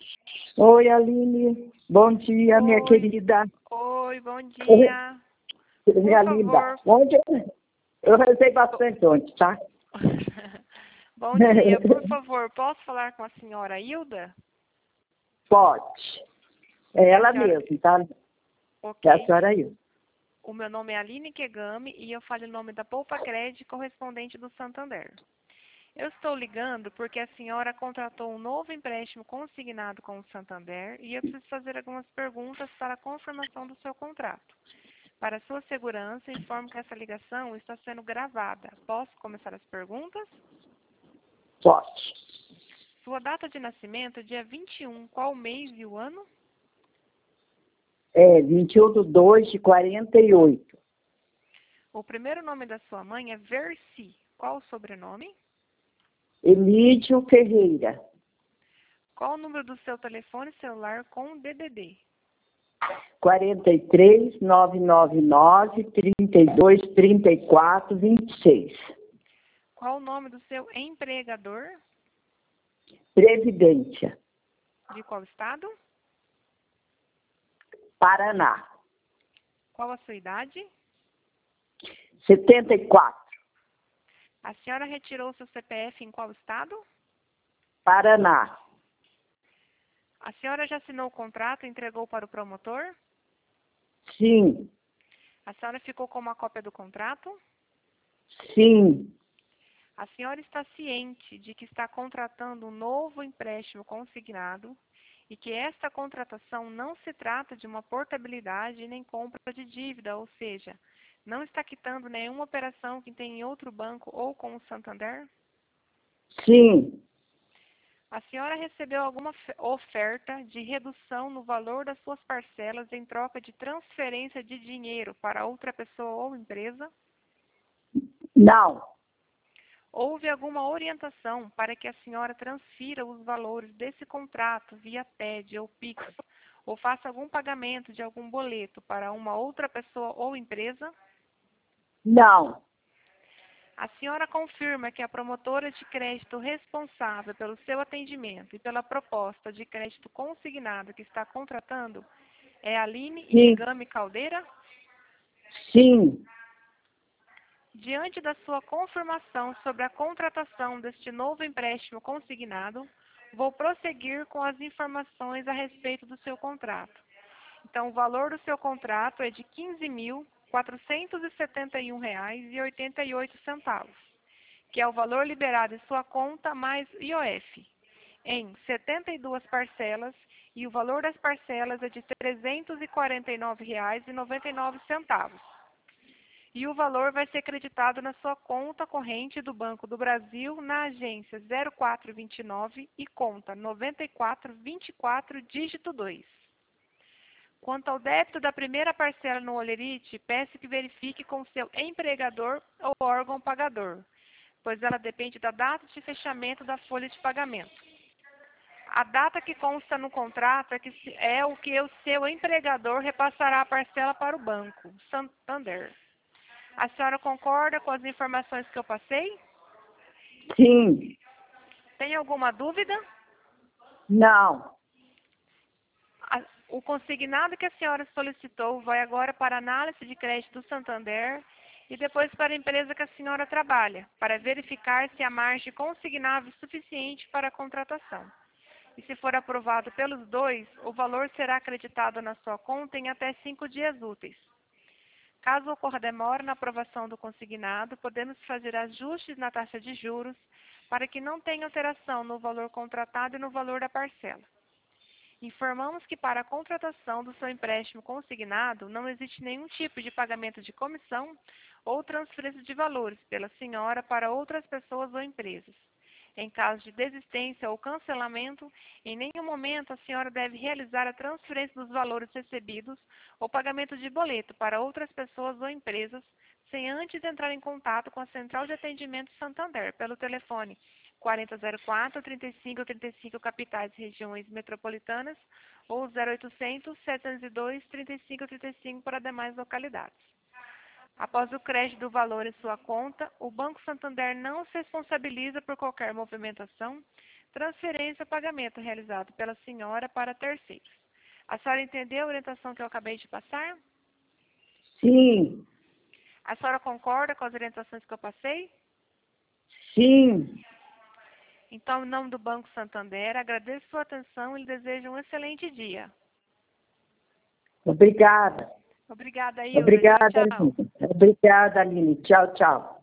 Oi, Aline. Bom dia, minha Oi. querida. Oi, bom dia. Minha Por linda. favor. Ontem eu rezei bastante ontem, tá? Bom dia. Por favor, posso falar com a senhora Hilda? Pode. É ela senhora- mesmo, tá? Ok. É a senhora Hilda. O meu nome é Aline Kegami e eu falo em nome da Poupa Cred, correspondente do Santander. Eu estou ligando porque a senhora contratou um novo empréstimo consignado com o Santander e eu preciso fazer algumas perguntas para a confirmação do seu contrato. Para sua segurança, informo que essa ligação está sendo gravada. Posso começar as perguntas? Pode. Sua data de nascimento é dia 21. Qual o mês e o ano? É 21/2/48. O primeiro nome da sua mãe é Versi. Qual o sobrenome? Emílio Ferreira. Qual o número do seu telefone celular com DDD? 43 999 32 34 26. Qual o nome do seu empregador? Previdência. De qual estado? Paraná. Qual a sua idade? 74. A senhora retirou seu CPF em qual estado? Paraná. A senhora já assinou o contrato e entregou para o promotor? Sim. A senhora ficou com uma cópia do contrato? Sim. A senhora está ciente de que está contratando um novo empréstimo consignado e que esta contratação não se trata de uma portabilidade nem compra de dívida, ou seja, não está quitando nenhuma operação que tem em outro banco ou com o Santander? Sim. A senhora recebeu alguma oferta de redução no valor das suas parcelas em troca de transferência de dinheiro para outra pessoa ou empresa? Não. Houve alguma orientação para que a senhora transfira os valores desse contrato via TED ou Pix, ou faça algum pagamento de algum boleto para uma outra pessoa ou empresa? Não. A senhora confirma que a promotora de crédito responsável pelo seu atendimento e pela proposta de crédito consignado que está contratando é Aline Sim. Ikegami Caldeira? Sim. Diante da sua confirmação sobre a contratação deste novo empréstimo consignado, vou prosseguir com as informações a respeito do seu contrato. Então, o valor do seu contrato é de R$ 15.471,88, que é o valor liberado em sua conta mais IOF, em 72 parcelas, e o valor das parcelas é de R$ 349,99. E o valor vai ser creditado na sua conta corrente do Banco do Brasil, na agência 0429 e conta 9424, dígito 2. Quanto ao débito da primeira parcela no Olerite, peço que verifique com seu empregador ou órgão pagador, pois ela depende da data de fechamento da folha de pagamento. A data que consta no contrato é o que o seu empregador repassará a parcela para o banco, Santander. A senhora concorda com as informações que eu passei? Sim. Tem alguma dúvida? Não. O consignado que a senhora solicitou vai agora para a análise de crédito do Santander e depois para a empresa que a senhora trabalha, para verificar se há margem consignável suficiente para a contratação. E se for aprovado pelos dois, o valor será acreditado na sua conta em até 5 dias úteis. Caso ocorra demora na aprovação do consignado, podemos fazer ajustes na taxa de juros para que não tenha alteração no valor contratado e no valor da parcela. Informamos que para a contratação do seu empréstimo consignado não existe nenhum tipo de pagamento de comissão ou transferência de valores pela senhora para outras pessoas ou empresas. Em caso de desistência ou cancelamento, em nenhum momento a senhora deve realizar a transferência dos valores recebidos ou pagamento de boleto para outras pessoas ou empresas, sem antes entrar em contato com a Central de Atendimento Santander pelo telefone 4004-3535 capitais e regiões metropolitanas ou 0800-702-3535 para demais localidades. Após o crédito do valor em sua conta, o Banco Santander não se responsabiliza por qualquer movimentação, transferência ou pagamento realizado pela senhora para terceiros. A senhora entendeu a orientação que eu acabei de passar? Sim. A senhora concorda com as orientações que eu passei? Sim. Então, em nome do Banco Santander, agradeço sua atenção e lhe desejo um excelente dia. Obrigada. Obrigada, Hilda. Obrigada, Tchau, tchau. Aline. Obrigada, Aline. Tchau, tchau.